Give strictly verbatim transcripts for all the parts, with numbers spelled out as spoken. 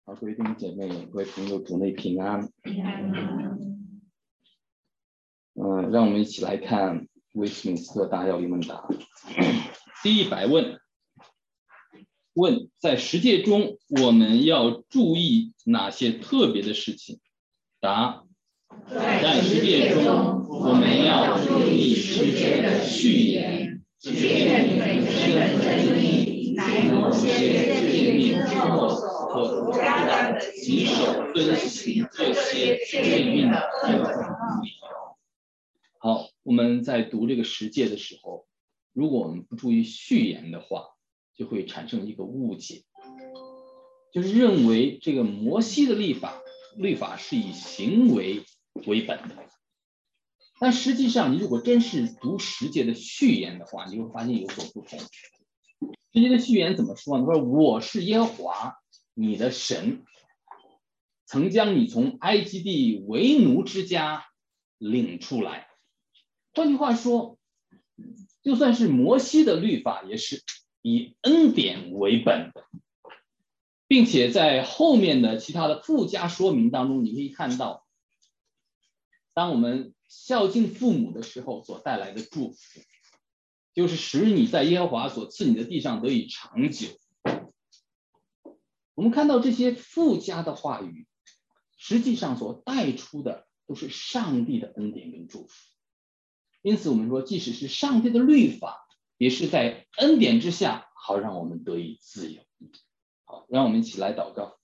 好，各位弟兄姐妹、各位朋友，主内平安。嗯，让我们一起来看威斯敏斯特大要理问答。第一百问：问在十诫中，我们要注意哪些特别的事情？答：在十诫中，我们要注意十诫的序言，确认本身的真理，乃某些诫命之末和家长的谨守遵行这些诫命的各种理由。好，我们在读这个十诫的时候，如果我们不注意序言的话，就会产生一个误解，就是认为这个摩西的律法律法是以行为为本的。但实际上，你如果真是读十诫的序言的话，你会发现有所不同。十诫的序言怎么说呢？他说：“我是耶和华你的神，曾将你从埃及地为奴之家领出来。”换句话说，就算是摩西的律法，也是以恩典为本的，并且在后面的其他的附加说明当中，你可以看到，当我们孝敬父母的时候所带来的祝福，就是使你在耶和华所赐你的地上得以长久。我们看到这些附加的话语，实际上所带出的都是上帝的恩典跟祝福。因此我们说，即使是上帝的律法，也是在恩典之下，好让我们得以自由。好，让我们一起来祷告。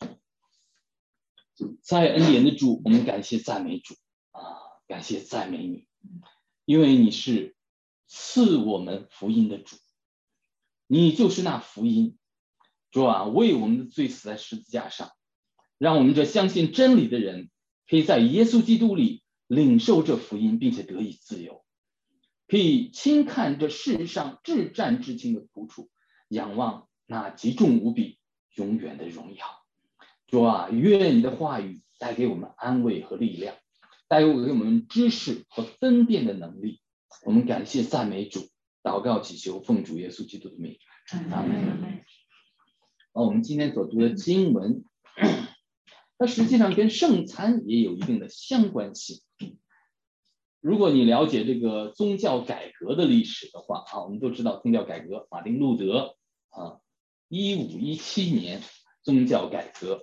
在恩典的主，我们感谢赞美主啊，感谢赞美你，因为你是赐我们福音的主，你就是那福音。主啊，为我们的罪死在十字架上，让我们这相信真理的人，可以在耶稣基督里领受这福音，并且得以自由，可以轻看这世上至战至轻的苦楚，仰望那极重无比永远的荣耀。主啊，愿你的话语带给我们安慰和力量，带给我们知识和分辨的能力。我们感谢赞美主，祷告祈求奉主耶稣基督的名，阿们。而我们今天所读的经文，它实际上跟圣餐也有一定的相关性。如果你了解这个宗教改革的历史的话啊，我们都知道宗教改革，马丁路德啊，一五一七年宗教改革。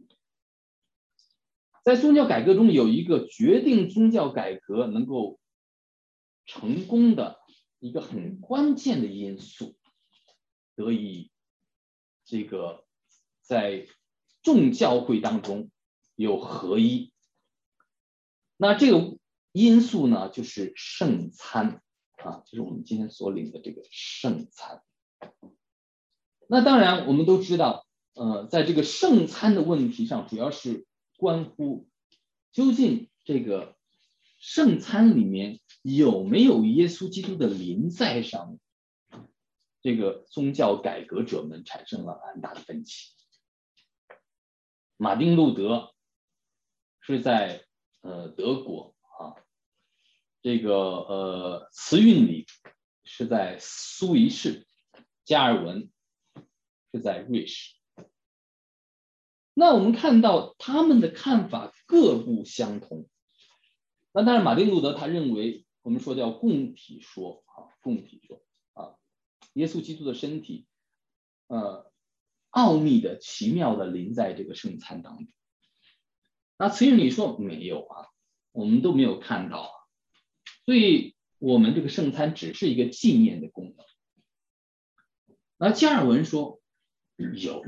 在宗教改革中，有一个决定宗教改革能够成功的一个很关键的因素，得以这个在众教会当中有合一。那这个因素呢，就是圣餐啊，就是我们今天所领的这个圣餐。那当然，我们都知道，呃，在这个圣餐的问题上，主要是关乎究竟这个圣餐里面有没有耶稣基督的临在上面。这个宗教改革者们产生了很大的分歧。马丁路德是在呃德国啊，这个呃慈运里是在苏黎世，加尔文是在瑞士。那我们看到他们的看法各不相同。那当然，马丁路德他认为我们说叫共体说啊，共体说啊，耶稣基督的身体，呃，奥秘的、奇妙的临在这个圣餐当中。那慈运里说没有啊，我们都没有看到啊，所以我们这个圣餐只是一个纪念的功能。那加尔文说有，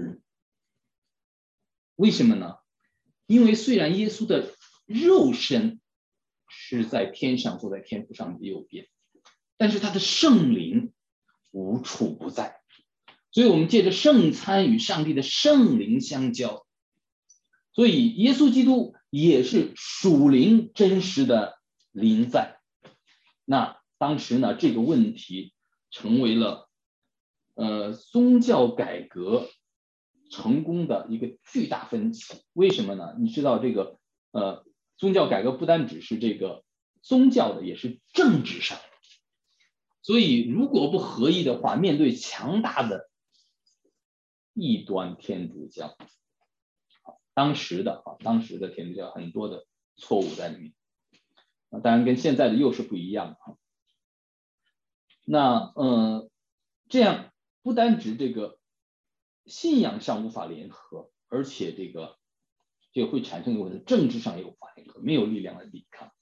为什么呢？因为虽然耶稣的肉身是在天上，坐在天父上的右边，但是他的圣灵无处不在，所以我们借着圣餐与上帝的圣灵相交，所以耶稣基督也是属灵真实的临在。那当时呢，这个问题成为了呃宗教改革成功的一个巨大分歧。为什么呢？你知道这个呃宗教改革不单只是这个宗教的，也是政治上的。所以如果不合一的话，面对强大的异端天主教， 当时的啊，当时的天主教很多的错误在里面，啊，当然跟现在的又是不一样啊。那呃，这样不单指这个信仰上无法联合，而且这个这个会产生一个问题，政治上也无法联合，没有力量来抵抗。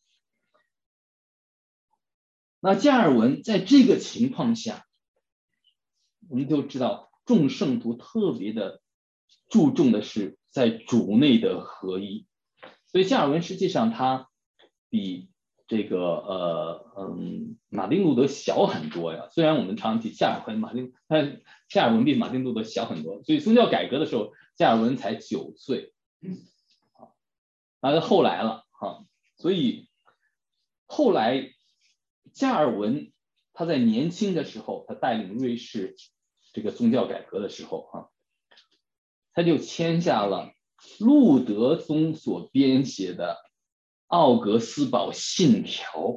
那加尔文在这个情况下，我们就知道众圣徒特别的注重的是在主内的合一，所以加尔文实际上他比这个呃嗯马丁路德小很多呀。虽然我们常提加尔文、马丁，但加尔文比马丁路德小很多，所以宗教改革的时候，加尔文才九岁，啊，后来了哈，所以后来加尔文他在年轻的时候，他带领瑞士这个宗教改革的时候哈，他就签下了路德宗所编写的奥格斯堡信条。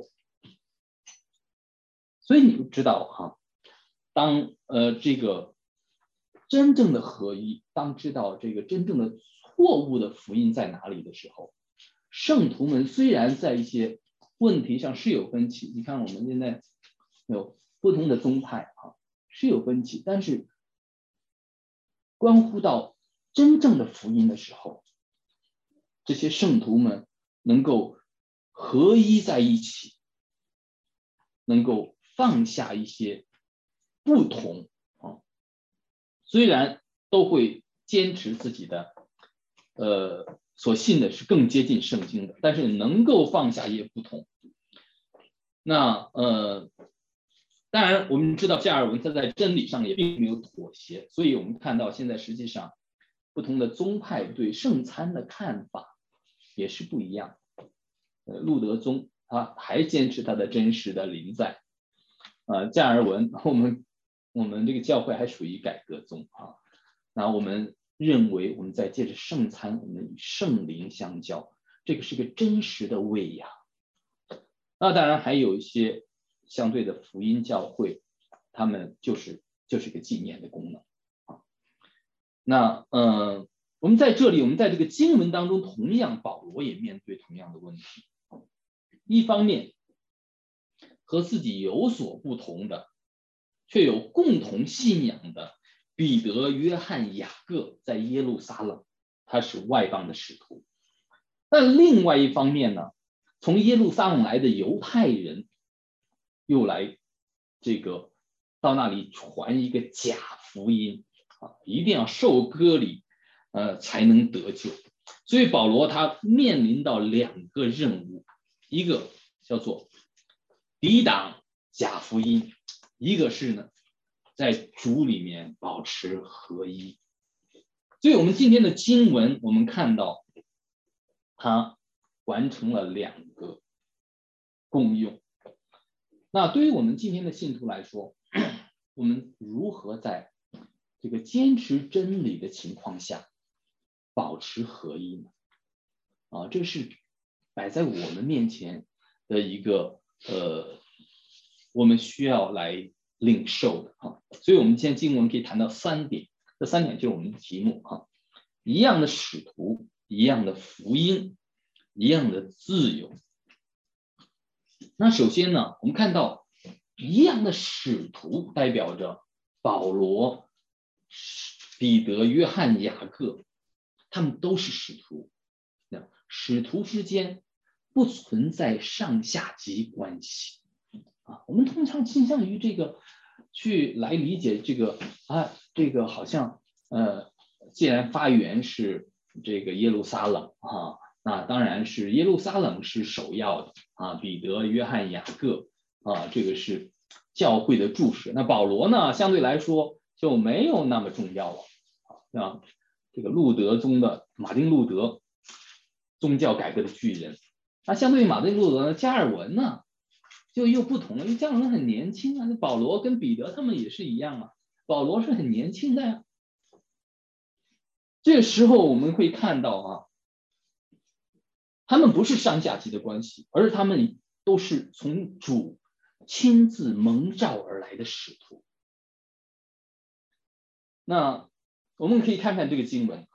所以你就知道哈，当呃这个真正的合一，当知道这个真正的错误的福音在哪里的时候，圣徒们虽然在一些问题上是有分歧，你看我们现在有不同的宗派啊，是有分歧，但是关乎到真正的福音的时候，这些圣徒们能够合一在一起，能够放下一些不同啊，虽然都会坚持自己的呃所信的是更接近圣经的，但是能够放下一些不同。那呃，当然我们知道加尔文他在真理上也并没有妥协，所以我们看到现在实际上不同的宗派对圣餐的看法也是不一样。呃，路德宗他还坚持他的真实的临在，呃，加尔文我们我们这个教会还属于改革宗啊。那我们认为我们在借着圣餐，我们与圣灵相交，这个是个真实的喂养。那当然还有一些相对的福音教会，他们就是就是个纪念的功能啊。那呃，我们在这里，我们在这个经文当中，同样保罗也面对同样的问题。一方面，和自己有所不同的，却有共同信仰的彼得、约翰、雅各在耶路撒冷，他是外邦的使徒。但另外一方面呢，从耶路撒冷来的犹太人又来这个到那里传一个假福音啊，一定要受割礼呃才能得救。所以保罗他面临到两个任务，一个叫做抵挡假福音，一个是呢在主里面保持合一。所以我们今天的经文我们看到他完成了两个功用。那对于我们今天的信徒来说，我们如何在这个坚持真理的情况下保持合一呢？啊，这是摆在我们面前的一个呃，我们需要来领受的啊。所以我们今天经文可以谈到三点，这三点就是我们的题目啊：一样的使徒，一样的福音，一样的自由。那首先呢，我们看到一样的使徒代表着保罗、彼得、约翰、雅各，他们都是使徒。使徒之间不存在上下级关系啊。我们通常倾向于这个去来理解这个啊，这个好像呃，既然发源是这个耶路撒冷啊，那当然是耶路撒冷是首要的啊，彼得、约翰、雅各啊，这个是教会的柱石。那保罗呢，相对来说就没有那么重要了啊。这个路德宗的马丁路德，宗教改革的巨人。那相对于马丁路德呢，加尔文呢就又不同了，因为加尔文很年轻啊，保罗跟彼得他们也是一样啊，保罗是很年轻的呀。这个时候我们会看到啊，他们不是上下级的关系，而是他们都是从主亲自蒙召而来的使徒。那我们可以看看这个经文啊，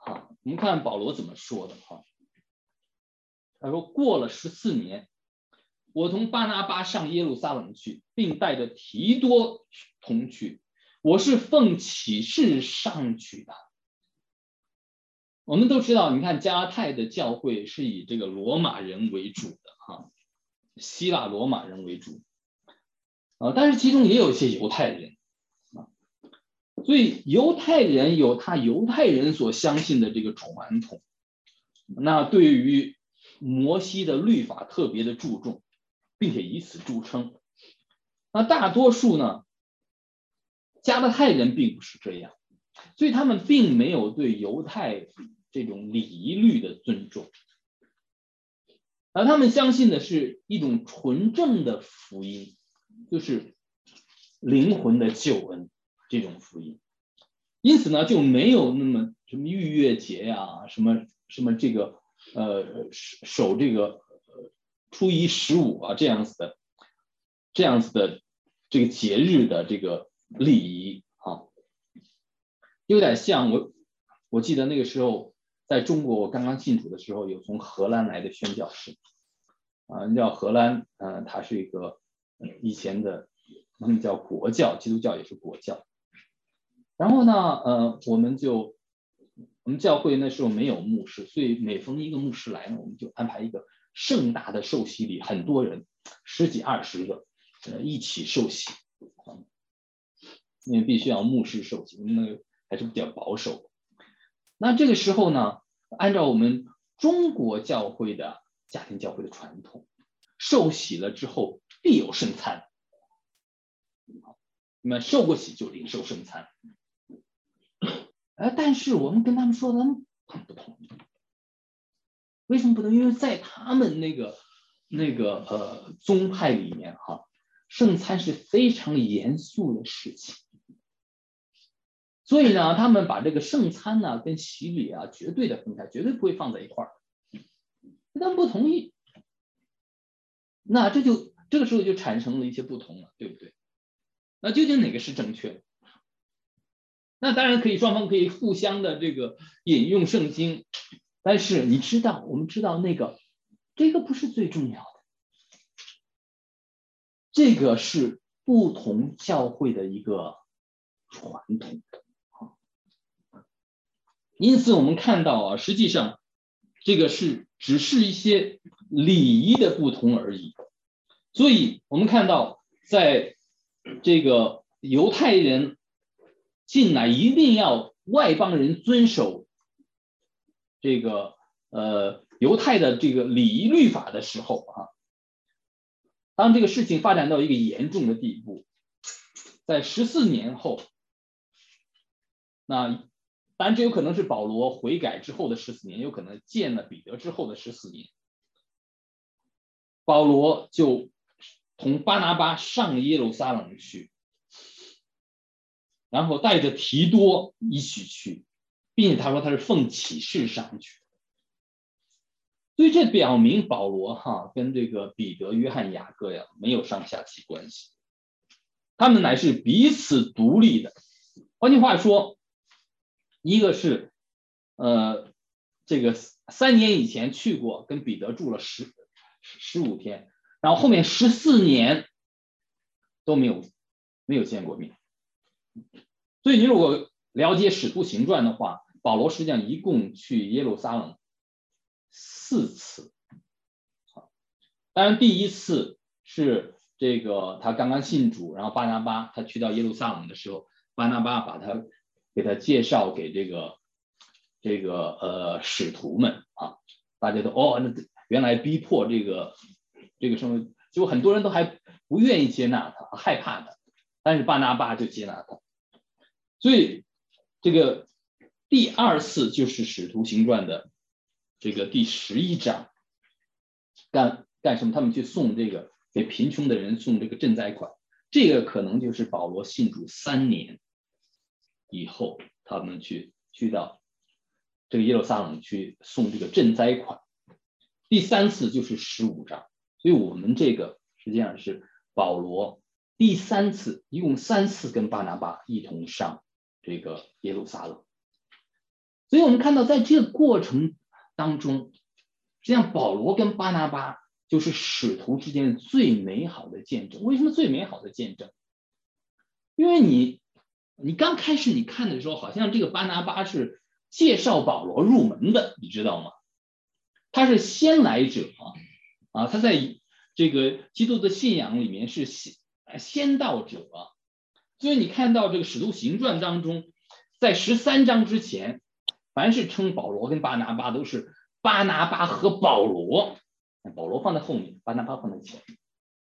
我们看保罗怎么说的哈，他说过了十四年，我同巴拿巴上耶路撒冷去，并带着提多同去，我是奉启示上去的。我们都知道，你看加拉太的教会是以这个罗马人为主的哈，希腊罗马人为主啊，但是其中也有一些犹太人啊，所以犹太人有他犹太人所相信的这个传统，那对于摩西的律法特别的注重，并且以此著称。那大多数呢，加拉太人并不是这样，所以他们并没有对犹太这种礼仪律的尊重，而他们相信的是一种纯正的福音，就是灵魂的救恩这种福音。因此呢，就没有那么什么逾越节呀、啊，什么什么这个呃守这个初一十五啊这样子的这样子的这个节日的这个礼仪啊，有点像我我记得那个时候在中国我刚刚信主的时候，有从荷兰来的宣教士啊，叫荷兰，呃，他是一个以前的他们叫国教，基督教也是国教。然后呢，呃，我们就我们教会那时候没有牧师，所以每逢一个牧师来呢，我们就安排一个盛大的受洗礼，很多人十几二十个，呃，一起受洗，因为必须要牧师受洗，那个还是比较保守。那这个时候呢，按照我们中国教会的家庭教会的传统，受洗了之后必有圣餐，你们受过洗就领受圣餐。呃，但是我们跟他们说的很不同，为什么不同？因为在他们那个那个呃宗派里面哈，圣餐是非常严肃的事情，所以呢，他们把这个圣餐呢跟洗礼啊绝对的分开，绝对不会放在一块儿。他们不同意，那这就这个时候就产生了一些不同了，对不对？那究竟哪个是正确的？那当然可以，双方可以互相的这个引用圣经，但是你知道，我们知道那个这个不是最重要的，这个是不同教会的一个传统。因此我们看到啊，实际上这个是只是一些礼仪的不同而已。所以我们看到，在这个犹太人进来一定要外邦人遵守这个呃犹太的这个礼仪律法的时候啊，当这个事情发展到一个严重的地步，在十四年后，那当然这有可能是保罗悔改之后的十四年，有可能见了彼得之后的十四年，保罗就同巴拿巴上耶路撒冷去，然后带着提多一起去，并且他说他是奉启示上去，所以这表明保罗哈跟这个彼得、约翰、雅各呀没有上下级关系，他们乃是彼此独立的。换句话说，一个是呃这个三年以前去过，跟彼得住了十十五天，然后后面十四年都没有没有见过面。所以你如果了解使徒行传的话，保罗实际上一共去耶路撒冷四次。当然第一次是这个他刚刚信主，然后巴拿巴他去到耶路撒冷的时候，巴拿巴把他给他介绍给这个这个呃使徒们啊，大家都哦，那原来逼迫这个这个什么，就很多人都还不愿意接纳他，害怕他，但是巴拿巴就接纳他。所以这个第二次就是使徒行传的这个第十一章，干干什么？他们去送这个给贫穷的人送这个赈灾款，这个可能就是保罗信主三年以后，他们去去到这个耶路撒冷去送这个赈灾款。第三次就是十五章，所以我们这个实际上是保罗第三次，一共三次跟巴拿巴一同上这个耶路撒冷。 所以我们看到在这个过程当中，实际上保罗跟巴拿巴就是使徒之间最美好的见证。为什么最美好的见证？因为你你刚开始你看的时候，好像这个巴拿巴是介绍保罗入门的，你知道吗？他是先来者啊，啊，他在这个基督的信仰里面是先先到者啊。所以你看到这个使徒行传当中，在十三章之前，凡是称保罗跟巴拿巴都是巴拿巴和保罗，保罗放在后面，巴拿巴放在前面。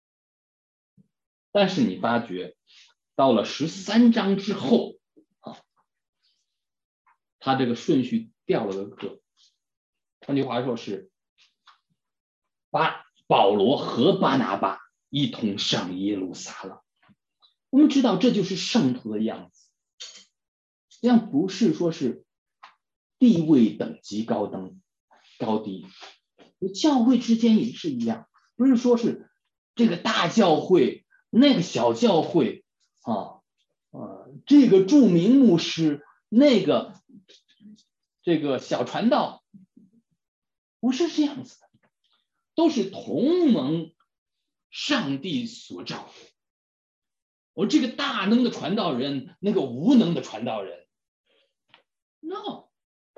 但是你发觉到了十三章之后啊，他这个顺序掉了个个，换句话说是巴保罗和巴拿巴一同上耶路撒冷。我们知道这就是圣徒的样子，这样不是说是地位等级高登高低，教会之间也是一样，不是说是这个大教会那个小教会啊，呃，这个著名牧师那个这个小传道，不是这样子的，都是同蒙上帝所召。我这个大能的传道人，那个无能的传道人 ，no。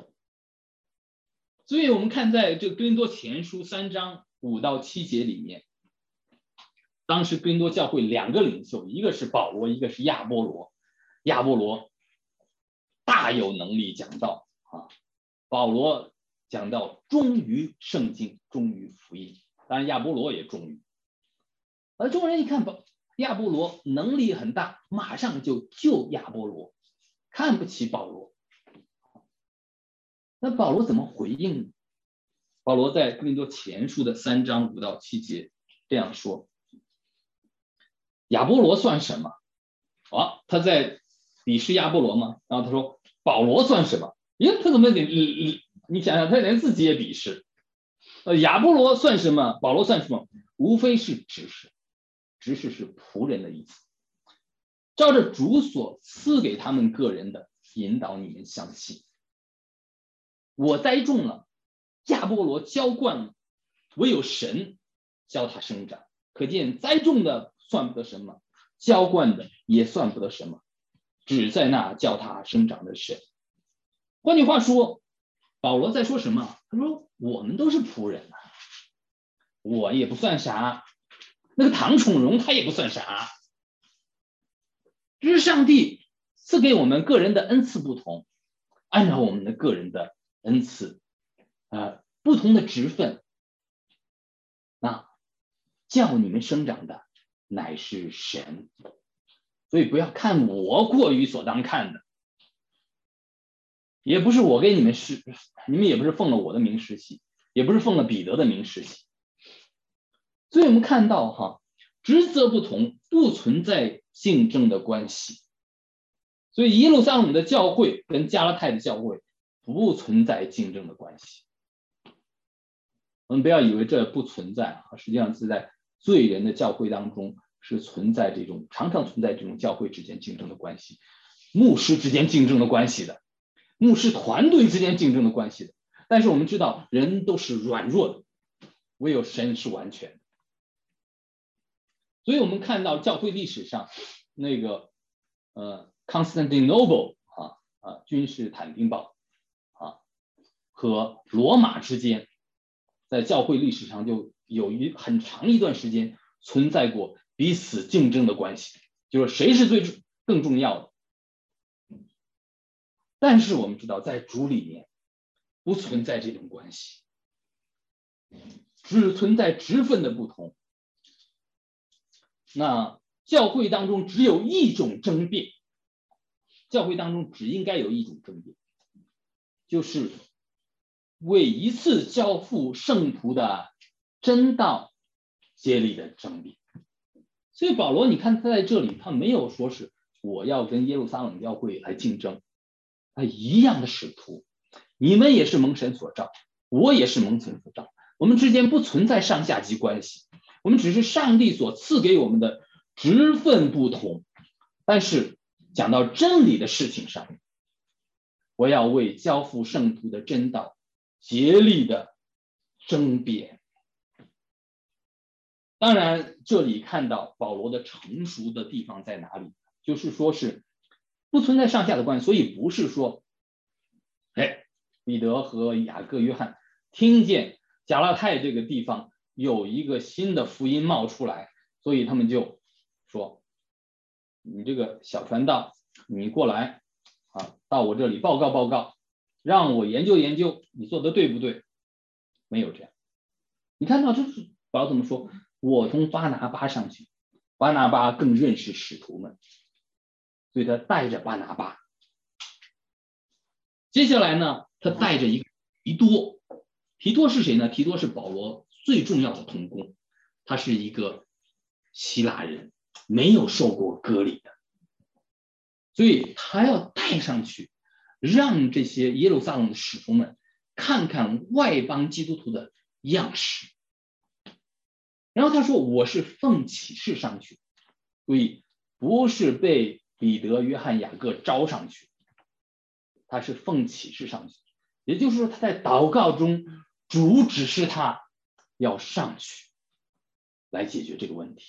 所以我们看在这个哥林多前书三章五到七节里面，当时哥林多教会两个领袖，一个是保罗，一个是亚波罗。亚波罗大有能力讲道啊，保罗讲道忠于圣经，忠于福音。当然亚波罗也忠于。而众人一看亚波罗能力很大，马上就救亚波罗，看不起保罗。那保罗怎么回应呢？保罗在哥林多前书的三章五到七节这样说：亚波罗算什么？啊，他在鄙视亚波罗吗？然后他说保罗算什么？咦，他怎么连你想想，他连自己也鄙视。呃，亚波罗算什么？保罗算什么？无非是执事，执事是仆人的意思，照着主所赐给他们个人的引导你们相信。我栽种了，亚波罗浇灌了，唯有神教他生长。可见栽种的算不得什么，浇灌的也算不得什么，只在那叫他生长的神。换句话说，保罗在说什么？他说我们都是仆人啊，我也不算啥，那个唐宠荣他也不算啥，只是上帝赐给我们个人的恩赐不同，按照我们的个人的恩赐，呃，不同的职分，那叫你们生长的乃是神。所以不要看我过于所当看的，也不是我给你们实，你们也不是奉了我的名实习，也不是奉了彼得的名实习。所以我们看到哈，职责不同，不存在竞争的关系。所以耶路撒冷的教会跟加拉太的教会不存在竞争的关系。我们不要以为这不存在啊，实际上是在罪人的教会当中是存在这种常常存在这种教会之间竞争的关系，牧师之间竞争的关系的，牧师团队之间竞争的关系的。但是我们知道人都是软弱的，唯有神是完全的。所以我们看到教会历史上那个呃 Constantinople 啊啊君士坦丁堡啊和罗马之间，在教会历史上就有一很长一段时间存在过彼此竞争的关系，就是谁是最更重要的。但是我们知道在主里面不存在这种关系，只存在职分的不同。那教会当中只有一种争辩，教会当中只应该有一种争辩，就是为一次交付圣徒的真道接力的争辩。所以保罗你看他在这里他没有说是我要跟耶路撒冷教会来竞争，他一样的使徒，你们也是蒙神所召，我也是蒙神所召，我们之间不存在上下级关系，我们只是上帝所赐给我们的职分不同。但是讲到真理的事情上， 我要为交付圣徒的真道竭力的争辩。当然，这里看到保罗的成熟的地方在哪里？就是说是不存在上下的关系，所以不是说，哎，彼得和雅各、约翰听见加拉太这个地方有一个新的福音冒出来，所以他们就说，你这个小传道，你过来啊，到我这里报告报告，让我研究研究你做的对不对？没有这样。你看到这是保罗怎么说？我同巴拿巴上去，巴拿巴更认识使徒们，所以他带着巴拿巴。接下来呢，他带着一个提多，提多是谁呢？提多是保罗最重要的同工，他是一个希腊人，没有受过割礼的，所以他要带上去，让这些耶路撒冷的使徒们看看外邦基督徒的样式。然后他说我是奉启示上去，所以不是被彼得、约翰、雅各招上去，他是奉启示上去，也就是说他在祷告中主指示他要上去来解决这个问题。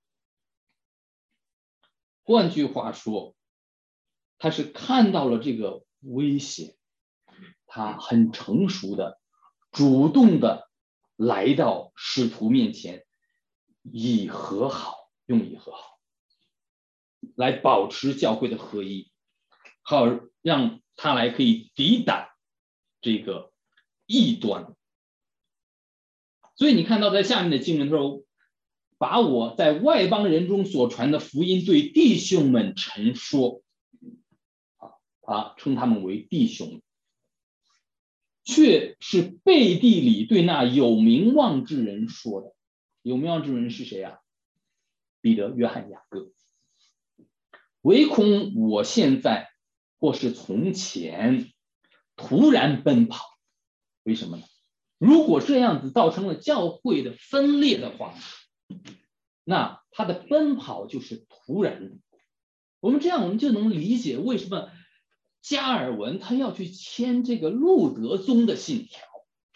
换句话说，他是看到了这个危险，他很成熟的主动的来到使徒面前，以和好，用以和好来保持教会的合一，好让他来可以抵挡这个异端。所以你看到在下面的经文中，把我在外邦人中所传的福音对弟兄们陈说，啊，称他们为弟兄，却是背地里对那有名望之人说的。有名望之人是谁啊？彼得、约翰、雅各。唯恐我现在或是从前突然奔跑。为什么呢？如果这样子造成了教会的分裂的话，那他的奔跑就是突然的。我们这样我们就能理解为什么加尔文他要去签这个路德宗的信条，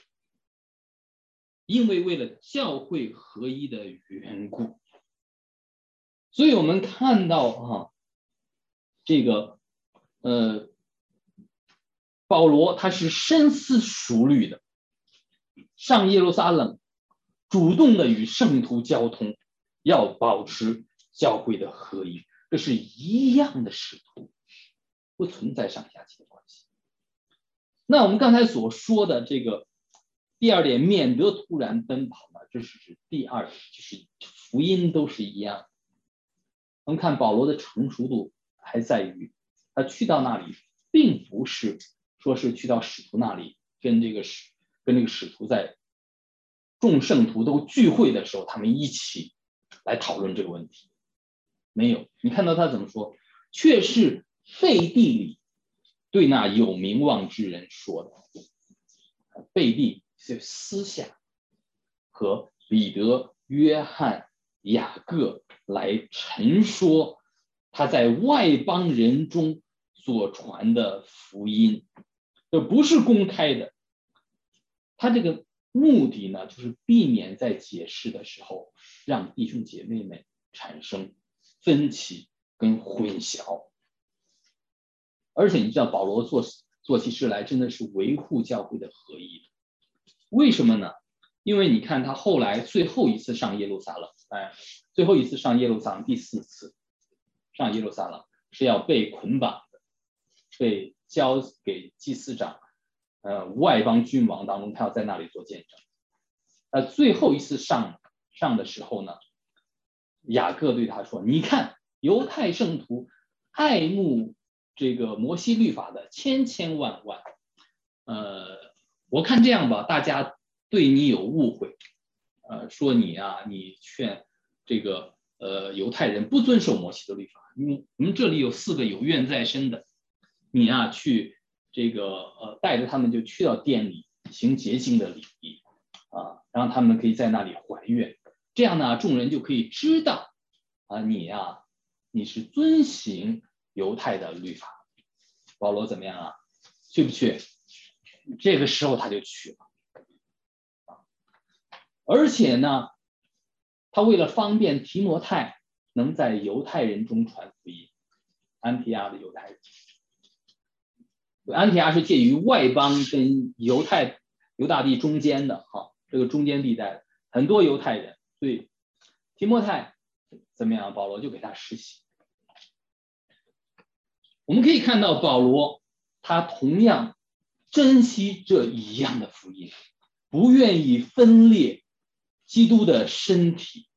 因为为了教会合一的缘故。所以我们看到啊，这个呃，保罗他是深思熟虑的，上耶路撒冷，主动的与圣徒交通，要保持教会的合一，这是一样的使徒，不存在上下级的关系。那我们刚才所说的这个第二点，免得突然奔跑呢，这是指第二，就是福音都是一样的。我们看保罗的成熟度还在于他去到那里并不是说是去到使徒那里跟这个使跟这个使徒在众圣徒都聚会的时候他们一起来讨论这个问题，没有。你看到他怎么说？却是背地里对那有名望之人说的。背地是私下和彼得、约翰、雅各来陈说他在外邦人中所传的福音，这不是公开的。他这个目的呢，就是避免在解释的时候让弟兄姐妹们产生分歧跟混淆。而且你知道保罗做做起事来真的是维护教会的合一的。为什么呢？因为你看他后来最后一次上耶路撒冷，哎，最后一次上耶路撒冷，第四次上耶路撒冷是要被捆绑的，被交给祭司长，呃，外邦君王当中，他要在那里做见证。呃，最后一次上上的时候呢，雅各对他说：“你看，犹太圣徒爱慕这个摩西律法的千千万万，呃，我看这样吧，大家对你有误会，呃，说你啊，你劝这个呃犹太人不遵守摩西的律法。你我们这里有四个有怨在身的，你啊去这个呃带着他们就去到店里行洁净的礼仪啊，让他们可以在那里还愿，这样呢，众人就可以知道啊你啊你是遵行犹太的律法。”保罗怎么样啊？ 去不去？这个时候他就去了。而且呢，他为了方便提摩太能在犹太人中传福音，安提阿的犹太人，安提阿是介于外邦跟犹太犹大地中间的哈，这个中间地带很多犹太人，所以提摩太怎么样？保罗就给他实习。我们可以看到保罗他同样珍惜这一样的福音，不愿意分裂基督的身体。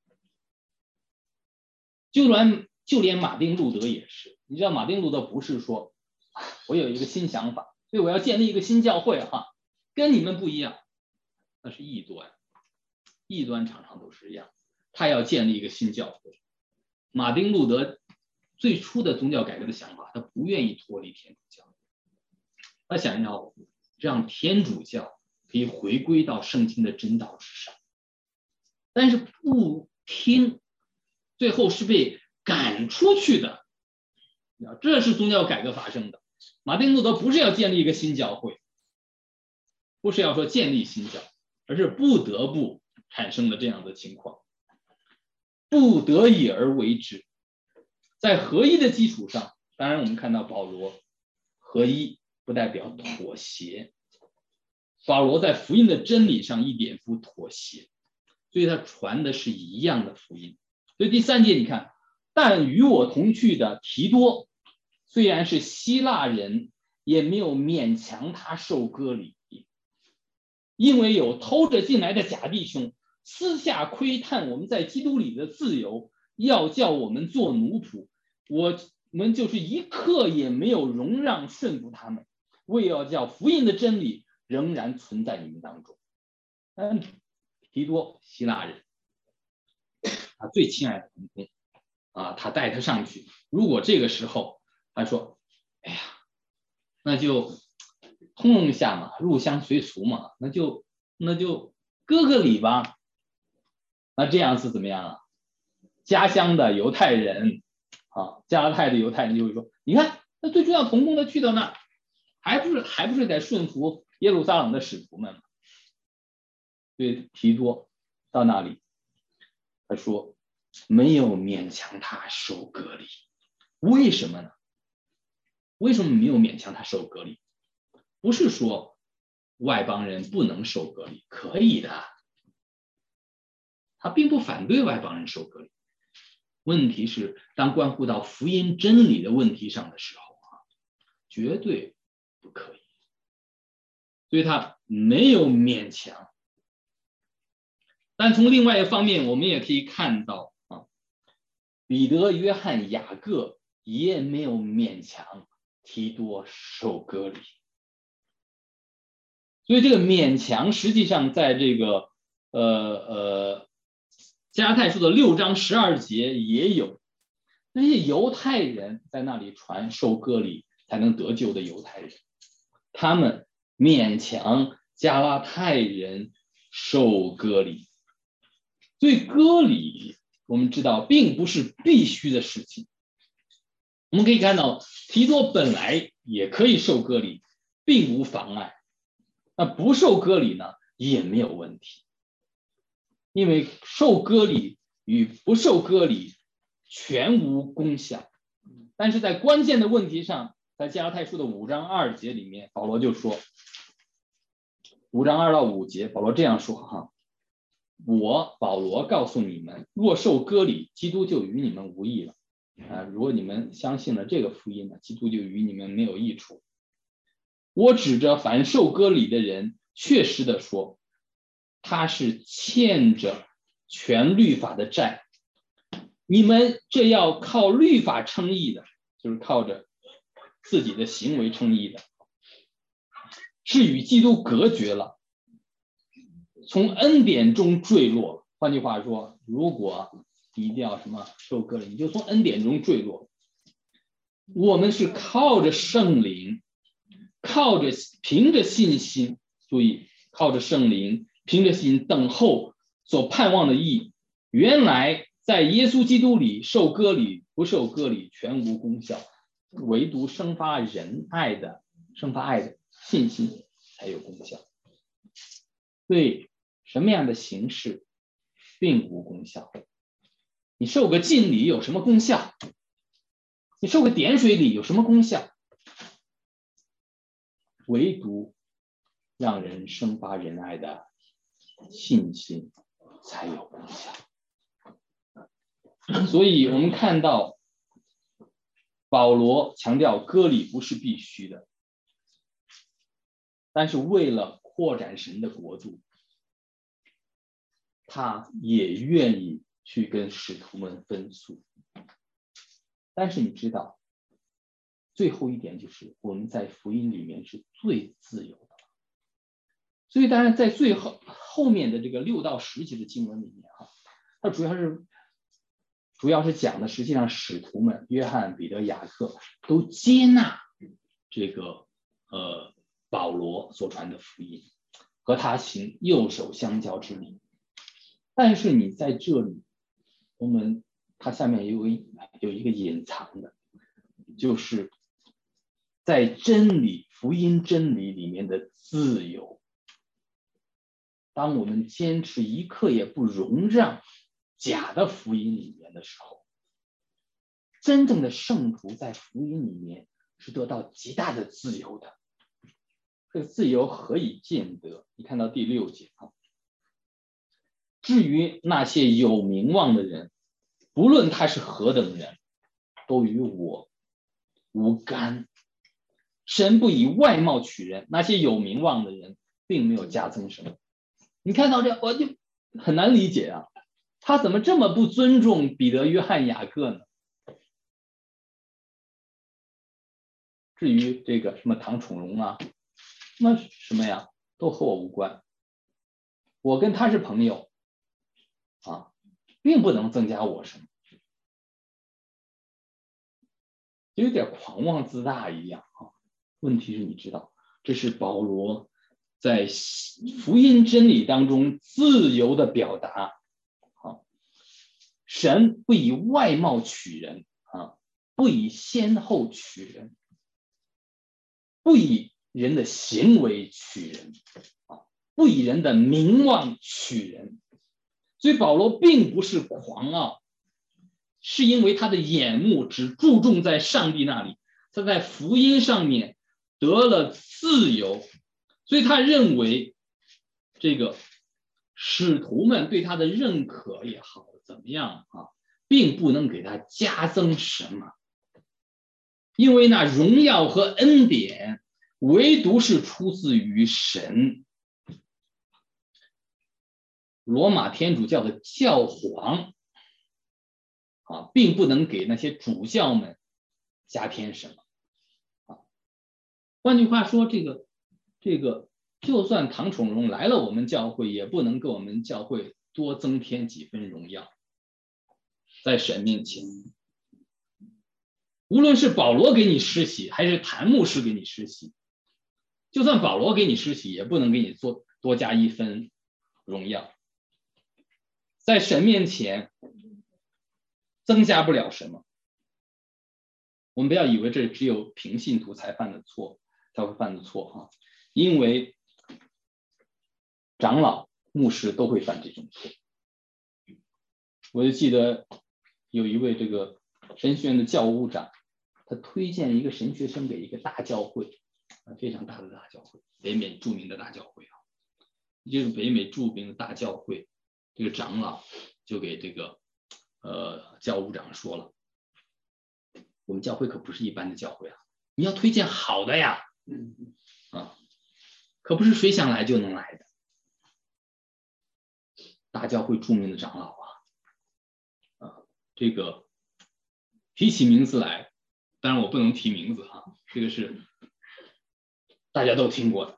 就连就连马丁路德也是，你知道马丁路德不是说我有一个新想法，所以我要建立一个新教会哈，跟你们不一样，那是异端，异端常常都是一样，他要建立一个新教会。马丁路德最初的宗教改革的想法，他不愿意脱离天主教，他想要让天主教可以回归到圣经的真道之上，但是不听，最后是被赶出去的。这是宗教改革发生的。马丁路德不是要建立一个新教会，不是要说建立新教，而是不得不产生的这样的情况，不得已而为之。在合一的基础上，当然我们看到保罗合一不代表妥协，保罗在福音的真理上一点不妥协，所以他传的是一样的福音。所以第三节你看，但与我同去的提多虽然是希腊人，也没有勉强他受割礼，因为有偷着进来的假弟兄私下窥探我们在基督里的自由，要叫我们做奴仆，我们就是一刻也没有容让顺服他们，为要叫福音的真理仍然存在你们当中。嗯，提多希腊人，他最亲爱的同工啊，他带他上去。如果这个时候他说，哎呀，那就通融一下嘛，入乡随俗嘛，那就那就割个礼吧。那这样是怎么样啊？家乡的犹太人啊，加拉太的犹太人就会说，你看，那最重要同工的去到那，还不是还不是得顺服耶路撒冷的使徒们吗？所以提多到那里，他说没有勉强他受割礼。为什么呢？为什么没有勉强他受割礼？不是说外邦人不能受割礼，可以的，他并不反对外邦人受割礼。问题是当关乎到福音真理的问题上的时候啊，绝对不可以。所以他没有勉强。但从另外一方面，我们也可以看到啊，彼得、约翰、雅各也没有勉强提多受割礼。所以这个勉强实际上在这个呃呃加拉太书的六章十二节也有，那些犹太人在那里传受割礼才能得救的犹太人，他们勉强加拉太人受割礼。所以割礼我们知道并不是必须的事情。我们可以看到提多本来也可以受割礼，并无妨碍。那不受割礼呢也没有问题，因为受割礼与不受割礼全无功效。但是在关键的问题上，在加拉太书的五章二节里面，保罗就说，五章二到五节，保罗这样说哈，我保罗告诉你们，若受割礼，基督就与你们无益了啊！如果你们相信了这个福音呢，基督就与你们没有益处。我指着凡受割礼的人，确实的说，他是欠着全律法的债。你们这要靠律法称义的，就是靠着自己的行为称义的，是与基督隔绝了，从恩典中坠落。换句话说，如果你一定要什么受割礼，你就从恩典中坠落。我们是靠着圣灵，靠着凭着信心，注意，靠着圣灵，凭着信等候所盼望的义。原来在耶稣基督里受割礼不受割礼全无功效，唯独生发仁爱的生发爱的信心才有功效。对什么样的形式并无功效。你受个浸礼有什么功效？你受个点水礼有什么功效？唯独让人生发仁爱的信心才有功效。所以我们看到保罗强调割礼不是必须的，但是为了扩展神的国度，他也愿意去跟使徒们分诉。但是你知道，最后一点就是我们在福音里面是最自由的。所以当然在最后后面的这个六到十节的经文里面啊，它主要是主要是讲的实际上使徒们约翰、彼得、雅各都接纳这个呃保罗所传的福音，和他行右手相交之礼。但是你在这里，我们它下面有一有一个隐藏的，就是在真理福音真理里面的自由。当我们坚持一刻也不容让假的福音里面的时候，真正的圣徒在福音里面是得到极大的自由的。这个自由何以见得？你看到第六节啊，至于那些有名望的人，不论他是何等人，都与我无干。神不以外貌取人，那些有名望的人并没有加增什么。你看到这，我就很难理解啊，他怎么这么不尊重彼得、约翰、雅各呢？至于这个什么唐宠荣啊，那什么呀，都和我无关。我跟他是朋友啊，并不能增加我什么，有点狂妄自大一样啊。问题是你知道，这是保罗在福音真理当中自由的表达。啊，神不以外貌取人啊，不以先后取人，不以人的行为取人啊，不以人的名望取人。所以保罗并不是狂傲，是因为他的眼目只注重在上帝那里，他在福音上面得了自由，所以他认为这个使徒们对他的认可也好怎么样啊，并不能给他加增什么，因为那荣耀和恩典唯独是出自于神。罗马天主教的教皇啊，并不能给那些主教们加添什么啊。换句话说，这个这个，就算唐宠荣来了我们教会，也不能给我们教会多增添几分荣耀。在神面前，无论是保罗给你施洗，还是谭牧师给你施洗，就算保罗给你施洗，也不能给你做多加一分荣耀。在神面前增加不了什么。我们不要以为这只有平信徒才犯的错，才会犯的错哈，因为长老、牧师都会犯这种错。我就记得有一位这个神学院的教务长，他推荐一个神学生给一个大教会，非常大的大教会，北美著名的大教会啊。这个北美著名的大教会，这个长老就给这个呃教务长说了，我们教会可不是一般的教会啊，你要推荐好的呀，啊，可不是谁想来就能来的。大教会著名的长老啊，啊，这个提起名字来，当然我不能提名字啊，这个是大家都听过的。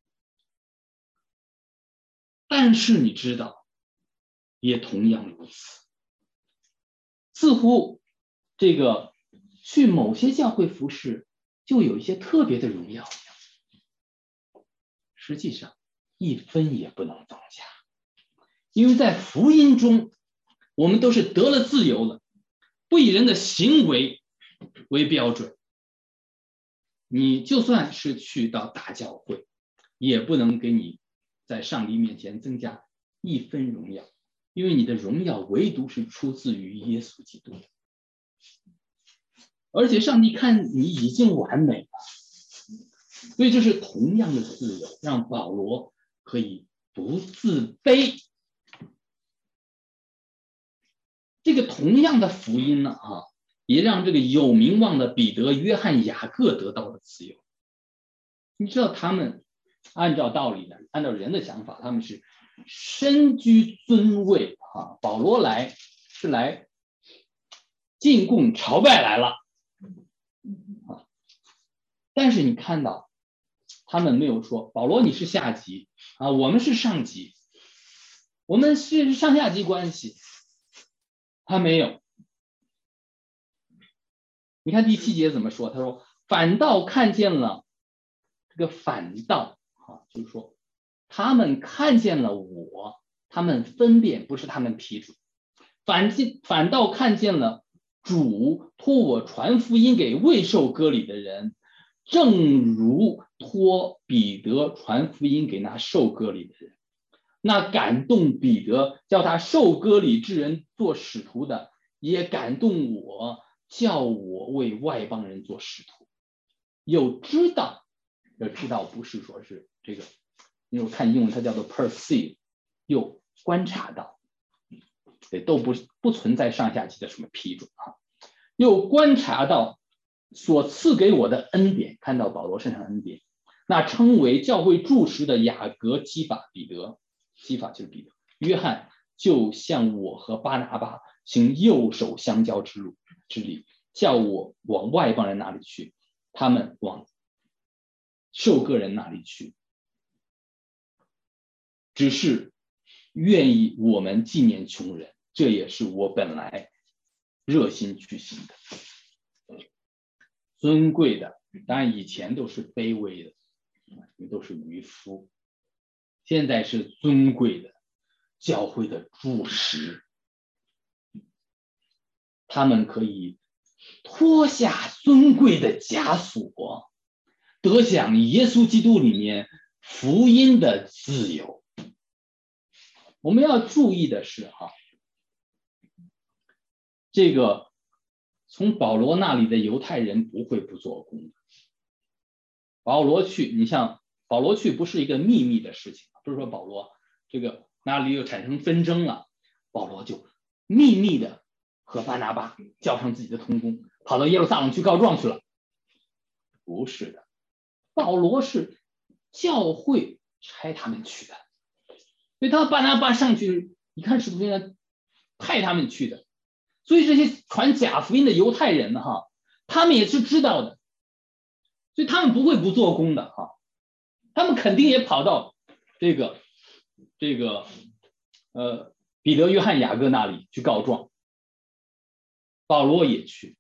但是你知道，也同样如此，似乎这个去某些教会服侍就有一些特别的荣耀一样，实际上一分也不能增加，因为在福音中我们都是得了自由了，不以人的行为为标准。 你就算是去到大教会，也不能给你在上帝面前增加一分荣耀，因为你的荣耀唯独是出自于耶稣基督。而且上帝看你已经完美了，所以这是同样的自由，让保罗可以不自卑。这个同样的福音呢，啊，也让这个有名望的彼得、约翰、雅各得到了自由。你知道他们按照道理的，按照人的想法，他们是身居尊位啊。保罗来是来进贡朝拜来了啊，但是你看到他们没有说保罗你是下级啊，我们是上级，我们是上下级关系，他没有。你看第七节怎么说？他说反倒看见了这个反倒啊，就是说他们看见了我，他们分辨不是他们批准，反反倒看见了主托我传福音给未受割礼的人，正如托彼得传福音给那受割礼的人。那感动彼得叫他受割礼之人做使徒的，也感动我，叫我为外邦人做使徒。又知道，要知道不是说是这个，因为我看英文它叫做 perceive， 又观察到，对，都不不存在上下级的什么批准啊。又观察到所赐给我的恩典，看到保罗身上的恩典，那称为教会柱石的雅各、基法、彼得，基法就是彼得，约翰就像我和巴拿巴行右手相交之路之礼，叫我往外邦人那里去，他们往受割人那里去，只是愿意我们纪念穷人，这也是我本来热心去行的。尊贵的当然以前都是卑微的，因为都是渔夫，现在是尊贵的教会的柱石，他们可以脱下尊贵的枷锁，得享耶稣基督里面福音的自由。我们要注意的是哈，这个从保罗那里的犹太人不会不做工的。保罗去，你像保罗去不是一个秘密的事情，不是说保罗这个哪里又产生纷争了，保罗就秘密的和巴拿巴叫上自己的同工，跑到耶路撒冷去告状去了。不是的，保罗是教会差他们去的，所以他巴拿巴上去，你看使徒行传派他们去的。所以这些传假福音的犹太人哈，他们也是知道的，所以他们不会不做工的哈，他们肯定也跑到这个这个呃彼得、约翰、雅各那里去告状，保罗也去。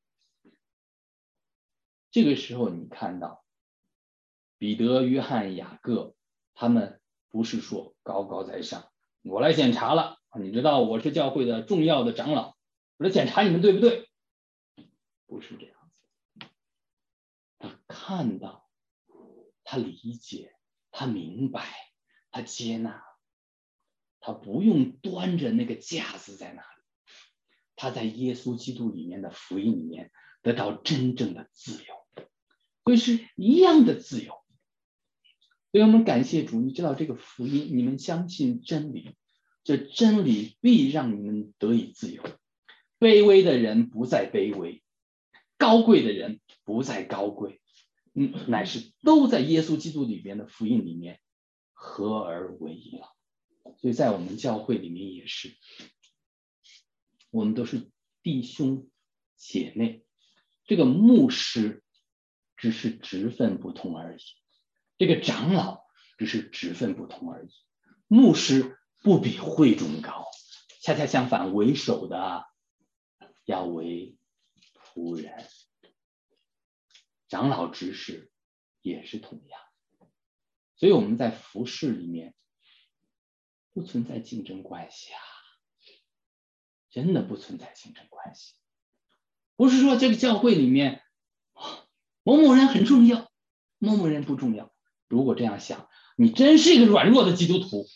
这个时候你看到彼得、约翰、雅各，他们不是说高高在上，我来检查了，你知道我是教会的重要的长老，我来检查你们对不对？不是这样子。他看到，他理解，他明白，他接纳，他不用端着那个架子在那里，他在耶稣基督里面的福音里面得到真正的自由，所以是一样的自由。所以我们感谢主，你知道这个福音，你们相信真理，这真理必让你们得以自由。卑微的人不再卑微，高贵的人不再高贵，嗯，乃是都在耶稣基督里面的福音里面合而为一了。所以在我们教会里面也是，我们都是弟兄姐妹，这个牧师只是职分不同而已，这个长老只是职分不同而已。牧师不比会众高，恰恰相反，为首的要为仆人，长老执事也是同样。所以我们在服事里面不存在竞争关系啊，真的不存在竞争关系。不是说这个教会里面某某人很重要， 某某人不重要。如果这样想，你真是一个软弱的基督徒。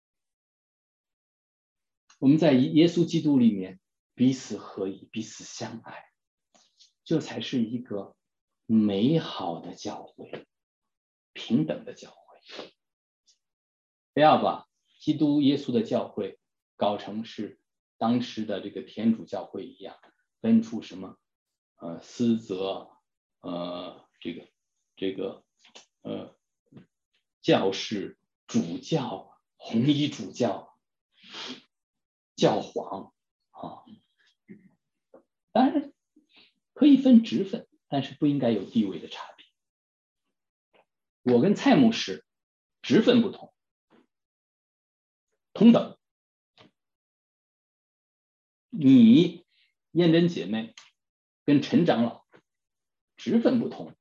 我们在耶稣基督里面彼此合一，彼此相爱，这才是一个美好的教会，平等的教会。不要把基督耶稣的教会搞成是当时的这个天主教会一样，分出什么呃司责呃这个这个呃教士、主教、红衣主教、教皇啊。当然可以分职分，但是不应该有地位的差别。我跟蔡牧师职分不同，同等。你燕珍姐妹跟陈长老职分不同，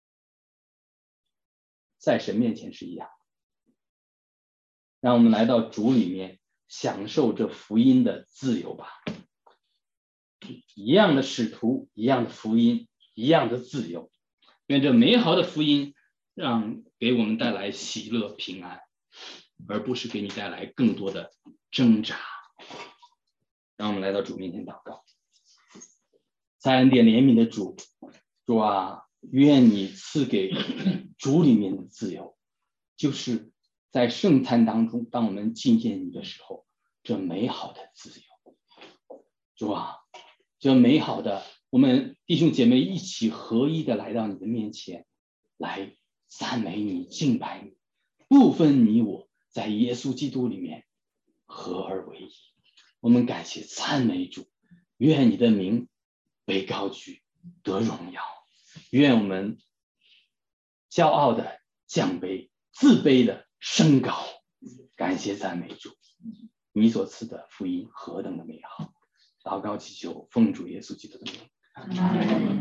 在神面前是一样。让我们来到主里面，享受这福音的自由吧。一样的使徒，一样的福音，一样的自由。愿这美好的福音让给我们带来喜乐平安，而不是给你带来更多的挣扎。让我们来到主面前祷告。在恩典怜悯的主，主啊，愿你赐给主里面的自由，就是在圣餐当中，当我们敬献你的时候，这美好的自由。主啊，这美好的，我们弟兄姐妹一起合一的来到你的面前，来赞美你、敬拜你，不分你我，在耶稣基督里面合而为一。我们感谢赞美主，愿你的名被高举，得荣耀。愿我们骄傲的降卑，自卑的升高。感谢赞美主，你所赐的福音何等的美好。祷告祈求，奉主耶稣基督的名。